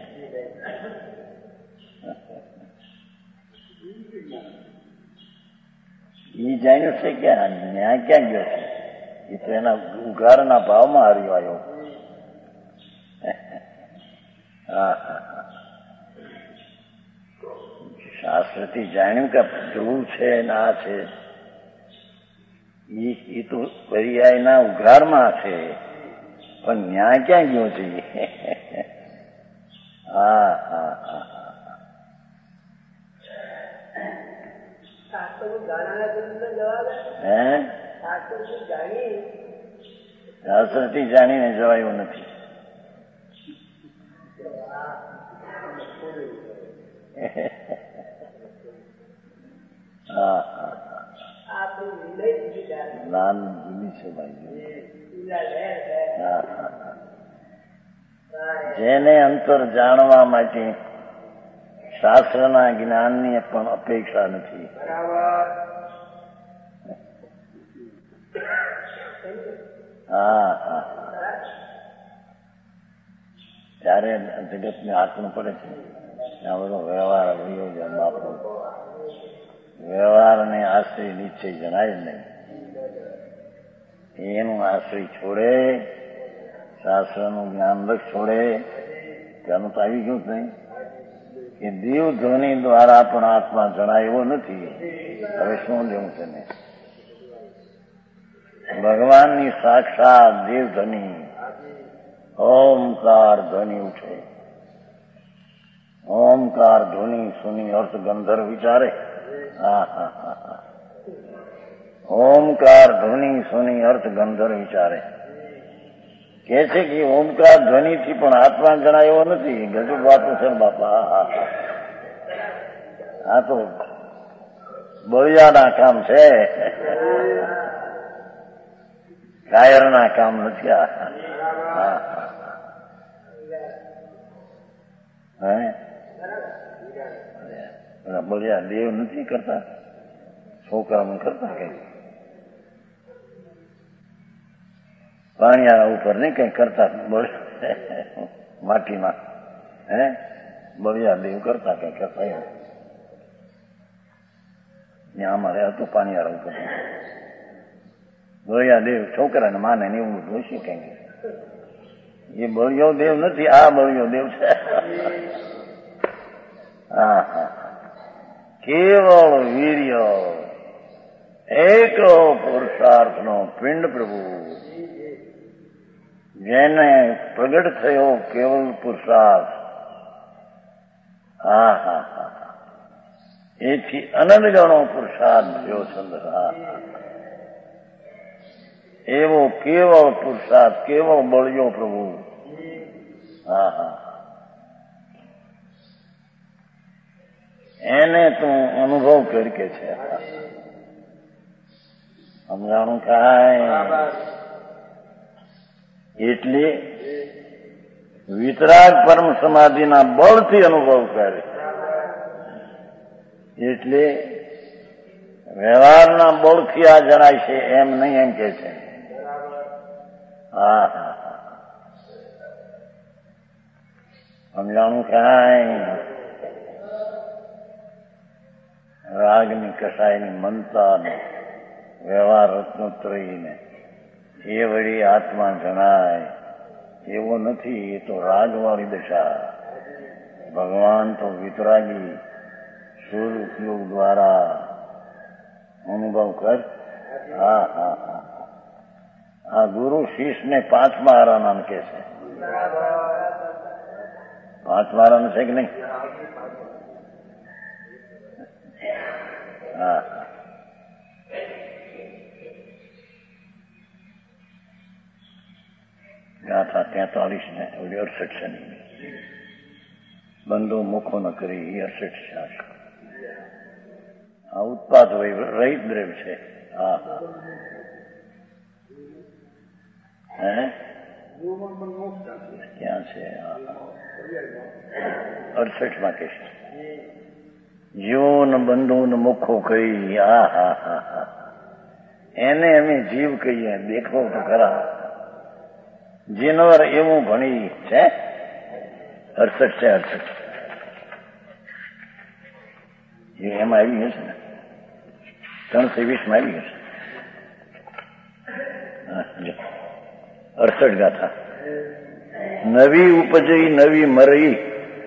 Speaker 1: એ જાણ્યું છે કે ન્યાય ક્યાં ગયો છે? એ તો એના ઉઘારના ભાવમાં હાર્યો આવ્યો. હા શાસ્ત્રથી જાણ્યું કે ધ્રુવ છે ના છે, એ તો પર્યાયના ઉઘારમાં છે, પણ ન્યાય ક્યાં ગયો છે? હા હા હા હે શાસ્ત્રથી જાણીને જવાયું નથી. હા હા નામ જૂની છે ભાઈ. હા હા જેને અંતર જાણવા માટે શાસ્ત્રના જ્ઞાનની પણ અપેક્ષા નથી. હા હા ત્યારે જગતને હાથનું પડે છે. આ બધો વ્યવહાર વયો છે. બાપુ વ્યવહારને આશ્રય નિશ્ચય જણાય નહીં. એનું આશ્રય છોડે, શાસ્ત્રનું જ્ઞાન લક્ષ છોડે, ત્યાંનું તો આવી ગયું જ નહીં કે દેવ ધ્વનિ દ્વારા પણ આત્મા જણાય એવો નથી. હવે શું લેવું છે ને? ભગવાનની સાક્ષાત દેવ ધ્વનિ ઓમકાર ધ્વનિ ઉઠે. ઓમકાર ધ્વનિ સુની અર્થ ગંધર્વ વિચારે. હા હા હા હા ઓમકાર ધ્વનિ સુની અર્થ ગંધર્વ વિચારે. કે છે કે ઓમકાર ધ્વનિથી પણ આત્મા જણાય એવો નથી. ગજબ વાતું છે બાપા. હા હા આ તો બળિયાના કામ છે, કાયરના કામ નથી. આ હા હે બળિયા દેવ નથી કરતા, છોકરાનું કરતા કઈ પાણીયા ઉપર નહીં કઈ કરતા માટીમાં. હે બળિયા દેવ કરતા કઈ કરતા એમ ત્યાં અમારે હતું પાણીયારા ઉપર. બળિયા દેવ છોકરાને માને ને એવું જોઈશું કઈ. એ બળિયો દેવ નથી, આ બળિયો દેવ છે. હા હા કેવળ વીર્ય એક પુરુષાર્થનો પિંડ પ્રભુ. જેને પ્રગટ થયો કેવલ પુરુષાર્થ, હા હા હા એથી અનંત ગણો પુરુષાર્થ થયો ચંદ્ર. હા એવો કેવળ પુરુષાર્થ કેવળ બળ્યો પ્રભુ. હા હા એને તું અનુભવ કરી કે છે. સમજાણું કાંઈ? એટલે વિતરાગ પરમ સમાધિના બળથી અનુભવ કરે. એટલે વ્યવહારના બળથી આ જણાય છે એમ નહીં, એમ કે છે. હા હા સમજાણું કાંઈ? રાગની કસાયની મનતા ને વ્યવહાર રત્નોત્રયને એ વળી આત્મા જણાય એવો નથી. એ તો રાગવાળી દશા. ભગવાન તો વિતરાગી સૂર્ય ઉપયોગ દ્વારા અનુભવ કર. હા હા હા આ ગુરુ શિષ્યને પાંચ મારા નામ કે છે. પાંચ મારા છે કે નહીં? હા ગાથા તેતાલીસ ને ઓલી અડસઠ છે. બંધો મુખો ન કરી એ અડસઠ શાક. આ ઉત્પાદ રહિત દ્રવ્ય છે. હા હા હે ક્યાં છે? અડસઠ માં કે છે જીવો ને બંધુ ને મુખો કહી. હા હા હા હા એને અમે જીવ કહીએ. દેખો તો ખરા જીનવર એવું ભણી છે. અડસઠ છે. અડસઠ એમાં આવી હશે ને ત્રણસો વીસ માં આવી હશે. અડસઠ ગાથા. નવી ઉપજઈ નવી મરઈ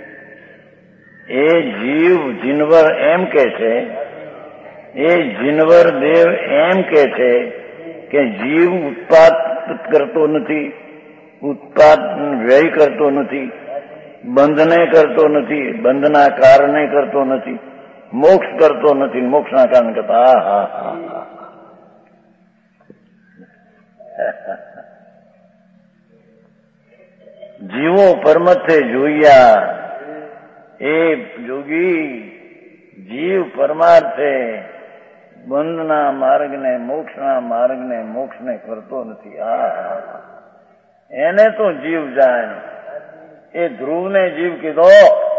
Speaker 1: એ જીવ જીનવર એમ કે છે. એ જીનવર દેવ એમ કે છે કે જીવ ઉત્પાદ કરતો નથી, ઉત્પાદ વ્યય કરતો નથી, બંધને કરતો નથી, બંધના કારણે કરતો નથી, મોક્ષ કરતો નથી, મોક્ષના કારણે કરતા. હા હા હા જીવો પરમથે જોયા એ જોગી જીવ પરમાર્થે બંધના માર્ગને મોક્ષના માર્ગને મોક્ષને કરતો નથી. આ એને તો જીવ જાય. એ ધ્રુવને જીવ કીધો.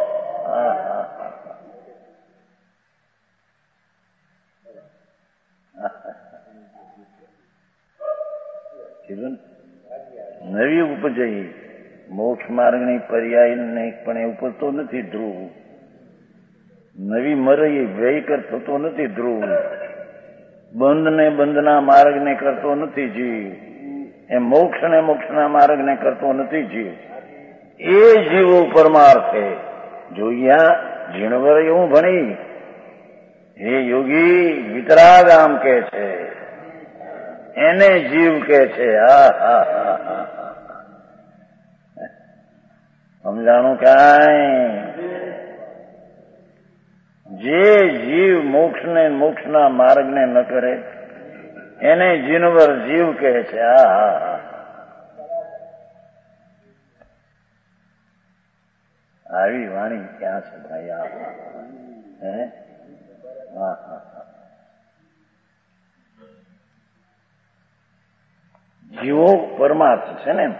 Speaker 1: કીધું નવી ઉપજઈ મોક્ષ માર્ગની પર્યાય નહીં પણ એ ઉપજતો નથી ધ્રુવ. નવી મરઈ વ્યય કરતો નથી ધ્રુવ. બંધ ને બંધના માર્ગને કરતો નથી જીવ. એ મોક્ષ ને મોક્ષના માર્ગને કરતો નથી જીવ. એ જીવો પરમાર્થે જોયા જીણવર એવું ભણી. હે યોગી વિતરાગ આમ કે છે એને જીવ કે છે. હા હા હા હા સમજાણું કાંઈ? જે જીવ મોક્ષને મોક્ષના માર્ગને ન કરે એને જીનવર જીવ કહે છે. હા હા હા આવી વાણી ક્યાં છે ભાઈ? આ હે હા હા જીવો પરમાર્થ છે ને.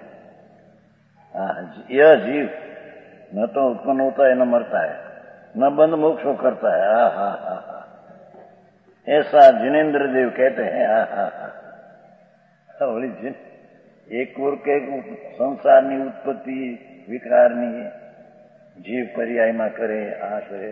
Speaker 1: हाँ यह जीव न तो उत्पन्न होता है न मरता है न बंध मोक्षो करता है. हा हा हा हा ऐसा जिनेन्द्र देव कहते हैं. हा हा हा जिन एक और के संसाરની ઉત્પત્તિ વિકારની જીવ પર્યાયમાં કરે. આ કરે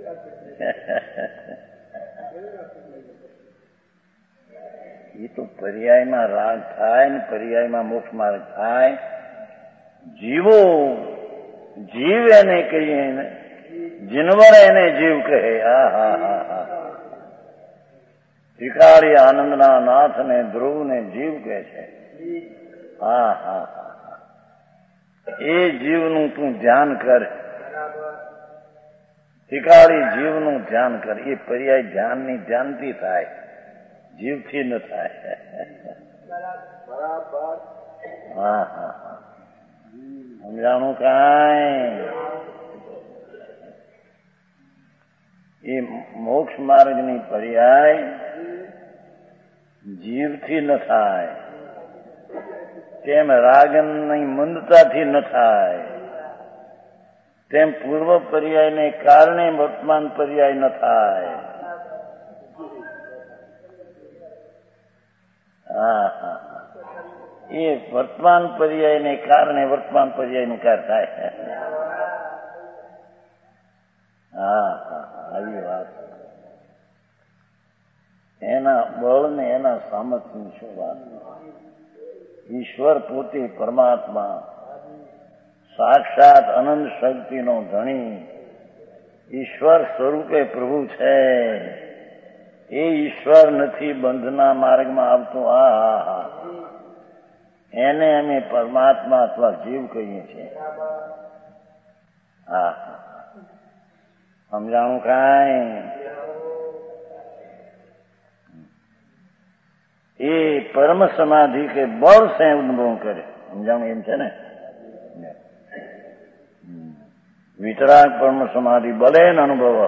Speaker 1: એ તો પર્યાયમાં રાગ થાય ને પર્યાયમાં મોક્ષ માર્ગ થાય. જીવો જીવ એને કહીએ ને જીનવર એને જીવ કહે. હા હા હા હા ત્રિકાળી આનંદના નાથને ધ્રુવને જીવ કહે છે. હા હા હા એ જીવનું તું ધ્યાન કર, શીખાડી જીવનું ધ્યાન કર. એ પર્યાય ધ્યાનની ધ્યાનથી થાય, જીવથી ન થાય. હા હા હા સમજાણું કાંઈ? એ મોક્ષ માર્ગની પર્યાય જીવથી ન થાય, તેમ રાગની મંદતાથી ન થાય, તેમ પૂર્વ પર્યાયને કારણે વર્તમાન પર્યાય ન થાય. હા હા એ વર્તમાન પર્યાયને કારણે વર્તમાન પર્યાયનું કાર થાય. હા હા આવી વાત. એના બળ ને એના સામર્થ્યની શું વાત. ઈશ્વર પોતે પરમાત્મા સાક્ષાત અનંત શક્તિનો ધણી ઈશ્વર સ્વરૂપે પ્રભુ છે. એ ઈશ્વર નથી બંધના માર્ગમાં આવતો. આ હા હા એને અમે પરમાત્મા અથવા જીવ કહીએ છીએ. હા સમજાણું કાંઈ? એ પરમ સમાધિ કે બળ સે અનુભવ કરે. સમજાણું એમ છે ને? વિતરાગ પરમ સમાધિ બલે ન અનુભવ.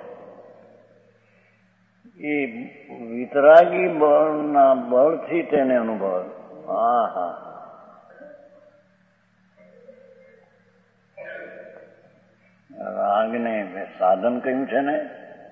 Speaker 1: એ વિતરાગી બળના બળથી તેને અનુભવ. હા હા રાગને સાધન કહ્યું છે ને?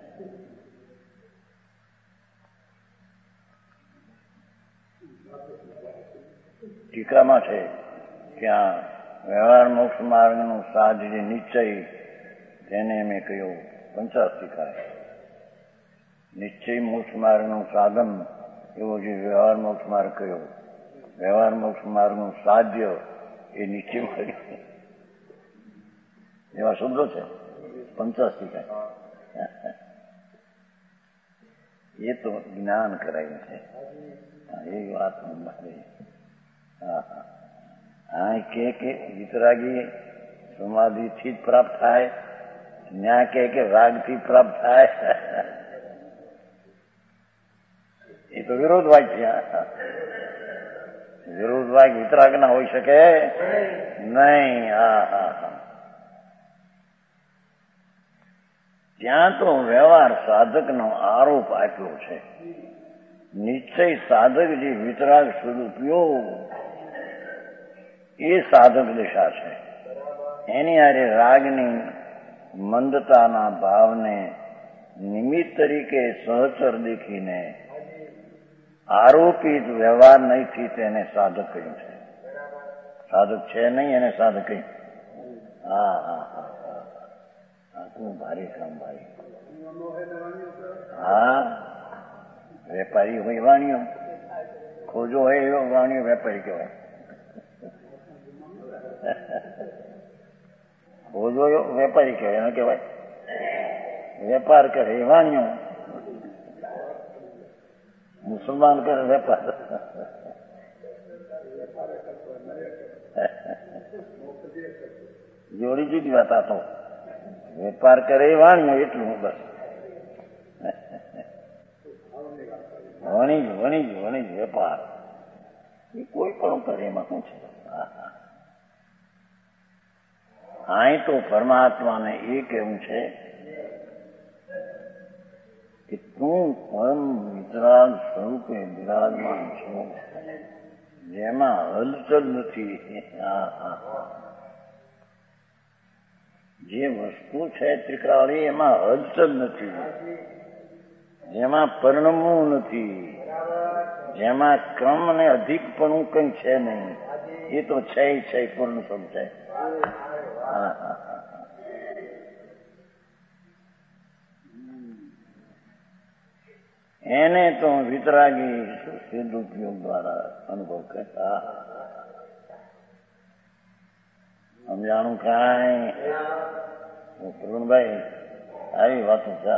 Speaker 1: ટીકામાં છે ત્યાં વ્યવહાર મોક્ષ માર્ગનું સાધ જે નિશ્ચય તેને મેં કહ્યું પંચાસ્તિકાય. નિશ્ચય મોક્ષ માર્ગનું સાધન એવો જે વ્યવહાર મોક્ષ માર્ગ કહ્યો, વ્યવહાર મોક્ષ માર્ગનું સાધ્ય એ નિશ્ચય માર્ગ એવા શબ્દો છે પંચાસ્તિકાય. એ તો જ્ઞાન કરાયું છે. એ વાત મારી. હા હા હા કે કે વિતરાગી સમાધિથી જ પ્રાપ્ત થાય, ન્યા કે કે રાગથી પ્રાપ્ત થાય. એ તો વિરોધવાદ છે. વિરોધવાદ વિતરાગ ના હોઈ શકે નહીં. હા હા હા ત્યાં તો વ્યવહાર સાધકનો આરોપ આપ્યો છે. નિશ્ચય સાધક જે વિતરાગ સ્વરૂપિયો એ સાધક દિશા છે. એની હારે રાગની મંદતાના ભાવને નિમિત્ત તરીકે સહચર દેખીને આરોપિત વ્યવહાર નહીંથી તેને સાધક કહ્યું છે. સાધક છે નહીં એને સાધક કહ્યું. હા હા હા આટલું ભારે કામ ભાઈ. હા વેપારી હોય વાણિયો, ખોજો હોય એવો વાણિયો વેપારી કહેવાય. ખોજો વેપારી કહેવાય એને કહેવાય. વેપાર કરે એ વાણિયો, મુસલમાન કરે વેપાર. જોડી જુદી વાત. આ તો વેપાર કરે એ વાણિયો એટલું બસ. વણી વણી વણી વેપાર એ કોઈ પણ કરે એમાં શું છે. અહીં તો પરમાત્માને એ કહેવું છે કે તું પરમ વિતરાગ સ્વરૂપે બિરાજમાન છો, જેમાં હલચલ નથી. જે વસ્તુ છે ત્રિકાળી એમાં હલચલ નથી, જેમાં પરિણમવું નથી, જેમાં ક્રમ અને અધિકપણું કંઈ છે નહીં. એ તો છે છે પૂર્ણ સ્વરૂપ છે. હા હા એને તો વિતરાગી સિદ્ધ ઉપયોગ દ્વારા અનુભવ કરતા. સમજાણું કાંઈ? પ્રવીણભાઈ આવી વાતો છે.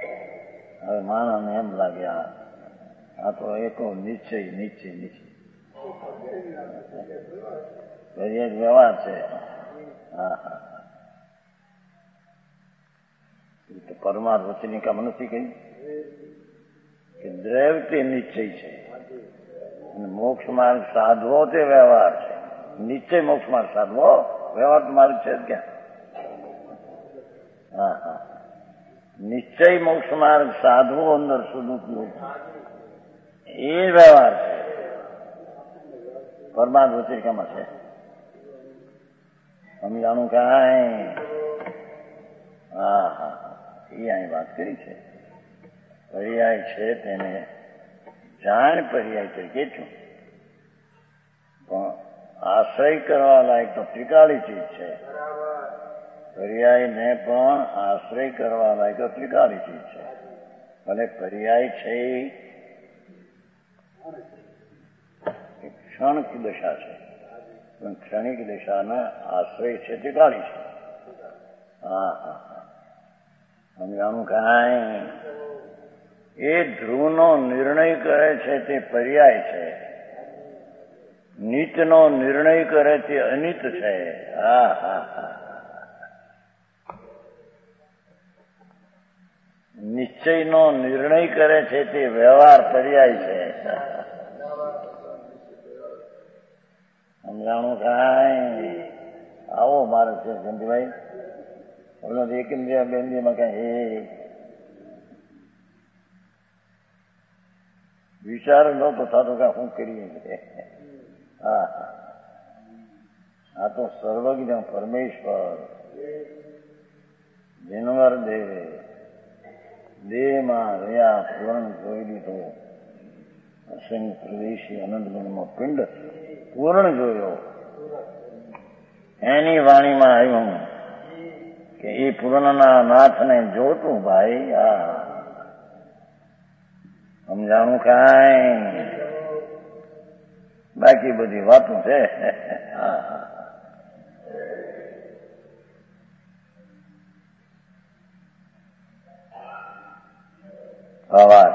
Speaker 1: હવે માણસને એમ લાગે આ તો એકો નિશ્ચય નિશ્ચય નિશ્ચય પર્યાય વ્યવહાર છે. હા હા તો પરમાર્થ વચ્ચેની કામ નથી કહી કે દ્રવ્ય તે નિશ્ચય છે અને મોક્ષ માર્ગ સાધવો તે વ્યવહાર છે. નિશ્ચય મોક્ષ માર્ગ સાધવો, વ્યવહાર તો માર્ગ છે જ ક્યાં? હા હા નિશ્ચય મોક્ષ માર્ગ સાધવો અંદર સદુપયોગ એ વ્યવહાર છે. પરમાર્થ વચ્ચેકામાં છે સમજાણું કાંઈ? હા હા એ અહીં વાત કરી છે. પર્યાય છે તેને જાણ પર્યાય તરીકે છું, પણ આશ્રય કરવા લાયક તો ત્રિકાળી ચીજ છે. પર્યાયને પણ આશ્રય કરવા લાયક તો ત્રિકાળી ચીજ છે. ભલે પર્યાય છે એ ક્ષણિક દશા છે, પણ ક્ષણિક દશાના આશ્રય છે ત્રિકાળી છે. હા હા સમજાણું કાંઈ? એ ધ્રુવનો નિર્ણય કરે છે તે પર્યાય છે, નિત્યનો નિર્ણય કરે તે અનિત છે. હા હા હા નિશ્ચયનો નિર્ણય કરે છે તે વ્યવહાર પર્યાય છે. સમજાણું કાંઈ? આવો મારે છે ગંધીભાઈ, બોલો એક ઇન્દ્રિયા બે ઇન્દ્રિયમાં કઈ એ વિચાર લો તો થતો કે શું કરીએ. હા આ તો સર્વજ્ઞ પરમેશ્વર જીનવર દેવે દેહમાં રહ્યા પૂર્ણ જોઈ લીધો, અસંગ પ્રદેશી અનંતગુણનો પિંડ પૂર્ણ જોયો. એની વાણીમાં આવ્યું કે એ પૂર્ણના નાથને જોતું ભાઈ. આ સમજાણું કાંઈ? બાકી બધી વાતો છે. અવાજ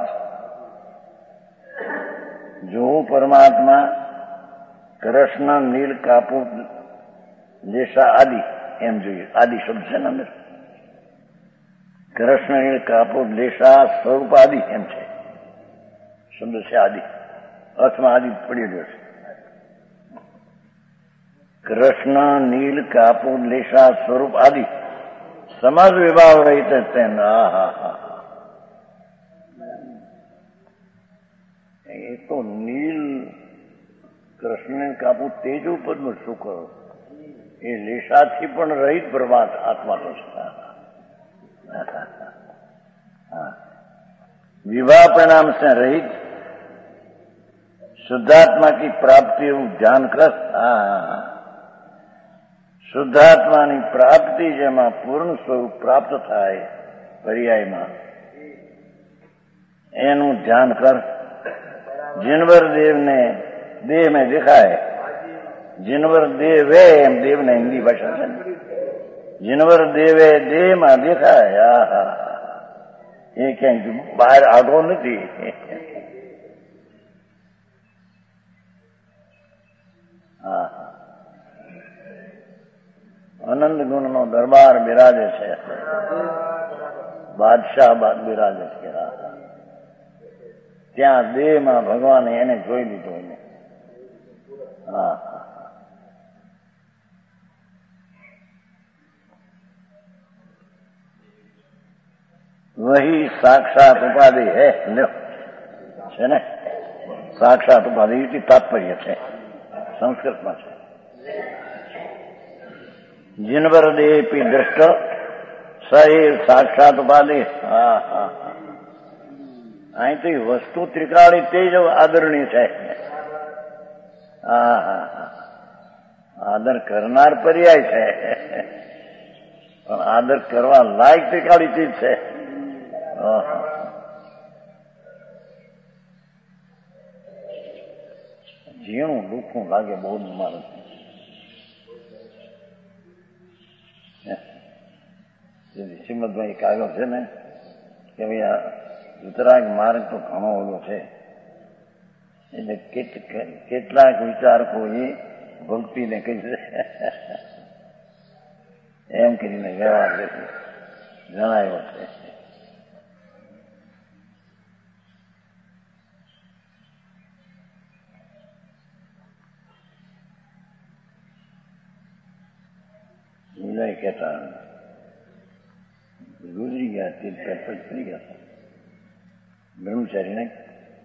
Speaker 1: જોવું પરમાત્મા કૃષ્ણ નીલ કાપૂર લેશા આદિ એમ જોઈએ. આદિ શબ્દ છે ને અંદર. કૃષ્ણ નીલ કાપૂર લેશા સ્વરૂપ આદિ એમ છે શબ્દ છે. આદિ અર્થમાં આદિ પડી રહ્યો છે. કૃષ્ણ નીલ કાપૂર લેશા સ્વરૂપ આદિ સમાજ વિભાવ રહિત તેના. હા હા એ તો નીલ કૃષ્ણ કાપુ તેજ પદનું શું કરો એ લેશાથી પણ રહિત પ્રમાત આત્મા તો છે. विवाह परिणाम से रहित शुद्धात्मा की प्राप्ति એવું ધ્યાન કર. હા શુદ્ધાત્માની પ્રાપ્તિ જેમાં પૂર્ણ સ્વરૂપ પ્રાપ્ત થાય પર્યાયમાં એનું ધ્યાન કર. जिनवर देव ने देह में दिखाए, जिनवर देव है एम देव ने हिंदी भाषा है. जिनवर देवे देह में दिखाए. હા એ ક્યાંક બહાર આગો નથી. હા અનંત ગુણ નો દરબાર બિરાજે છે, બાદશાહ બાદ બિરાજે છે. ત્યાં દેહમાં ભગવાને એને જોઈ લીધો. એને હા વહી સાક્ષાત ઉપાધિ હે લ્યો છે ને. સાક્ષાત ઉપાધિ એટલી તાત્પર્ય છે, સંસ્કૃતમાં છે. जिनवर देह पी दृष्ट સહિર સાક્ષાત ઉપાધિ. હા હા અહીં તો વસ્તુ ત્રિકાળી તે જ આદરણીય છે. હા હા આદર કરનાર પર્યાય છે, પણ આદર કરવા લાયક ત્રિકાળી ચીજ છે. ઝીણું દુઃખું લાગે બહુ માણસ. શ્રીમદભાઈ કાગળ છે ને કે ભાઈ આ ઉત્તરાગ માર્ગ તો ઘણો ઓલો છે, એટલે કેટલાક વિચારકો એ ભક્તિને કહી એમ કરીને વ્યવહાર જણાયો છે. વિનય કહેતા ગુજરી ગયા તે ફરી ગયા બ્રહ્મચારી ને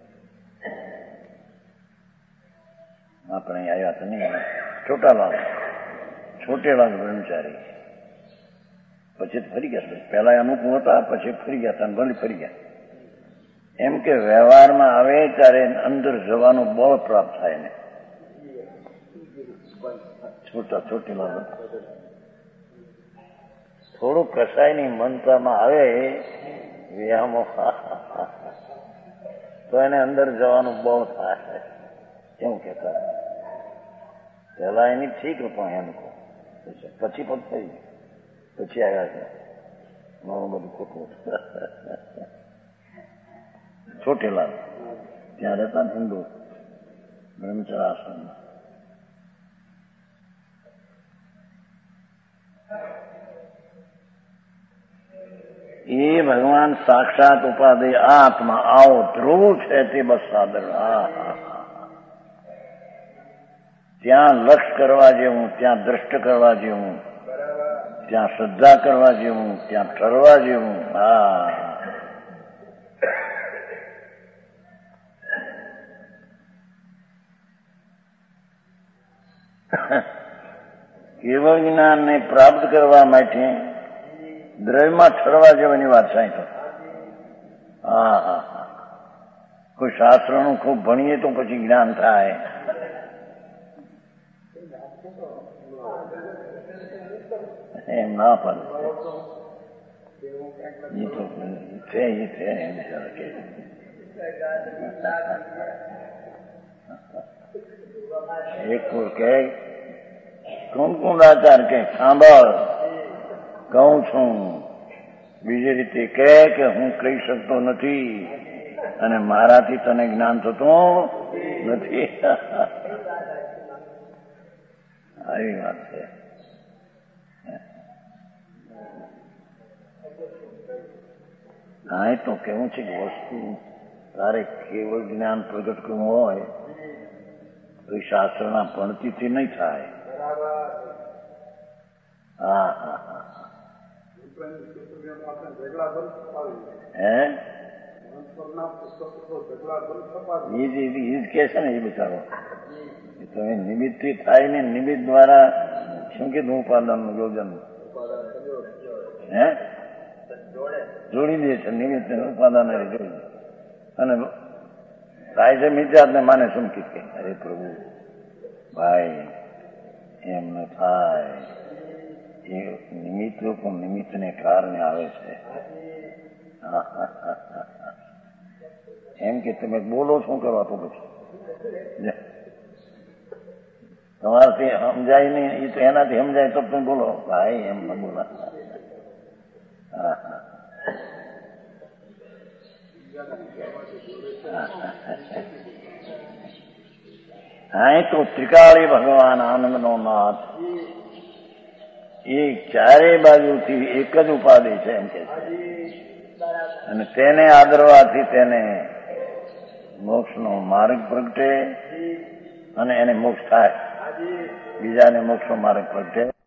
Speaker 1: આપણે આવ્યા તો નહીં છોટાલાલ છોટેલાલ બ્રહ્મચારી પછી ફરી ગયા. પેલા અનુકૂળ હતા પછી ફરી ગયા હતા ભલે ફરી ગયા. એમ કે વ્યવહારમાં આવે ત્યારે અંદર જવાનું બળ પ્રાપ્ત થાય ને. છોટા છોટેલાલ થોડું કસાયની મનતામાં આવે વ્યામો તો એને અંદર જવાનું બળ થાય એવું કહેતા. પેલા એની ઠીક પણ એમ કહો પછી પણ થઈ પછી આવ્યા છે મારું બધું ખોટું. છોટેલાલ ત્યાં રહેતા ને હિન્દુ બ્રહ્મચર્ય આશ્રમમાં. એ ભગવાન સાક્ષાત ઉપાધિ આત્મા આવો ધ્રુવ છે તે બસ સાદર. ત્યાં લક્ષ કરવા જેવું, ત્યાં દ્રષ્ટ કરવા જેવું, ત્યાં શ્રદ્ધા કરવા જેવું, ત્યાં ઠરવા જેવું. હા કેવળ જ્ઞાનને પ્રાપ્ત કરવા માટે દ્રવ્યમાં ઠરવા જેવાની વાત સાંઈ. હા હા હા કોઈ શાસ્ત્રનું ખૂબ ભણીએ તો પછી જ્ઞાન થાય. એમ ના પડે એ તો છે એ છે એમ કે એક કે કોણ કોણ આચાર કે સાંભળ કહું છું. બીજી રીતે કહે કે હું કહી શકતો નથી અને મારાથી તને જ્ઞાન થતું નથી. આવી વાત છે. હા તો કેવું છે કે વસ્તુ તારે કેવળ જ્ઞાન પ્રગટ કરવું હોય તો એ શાસ્ત્રના પણતીથી નહીં થાય. હા હા હા હે એ જ કે છે ને એ બિચારો તો એ નિમિત્તથી થાય ને નિમિત્ત દ્વારા શું કીધું ઉપાદાનનું યોજન હે જોડી દે છે. નિમિત્ત ઉપાદાન જોડી દે અને થાય છે મિત્યાત ને માને સુમકીત કે અરે પ્રભુ ભાઈ એમ ન થાય. એ નિમિત્ત લોકો નિમિત્તને કારણે આવે છે. એમ કે તમે બોલો શું કરવા તો પછી તમારાથી સમજાય નહીં એ તો એનાથી સમજાય તો તમે બોલો ભાઈ એમ ન બોલા. હા તો ત્રિકાળી ભગવાન આનંદનો નાથ એ ચારે બાજુથી એક જ ઉપાધિ છે એમ કે છે અને તેને આદરવાથી તેને મોક્ષનો માર્ગ પ્રગટે અને એને મોક્ષ થાય. બીજાને મોક્ષનો માર્ગ પ્રગટે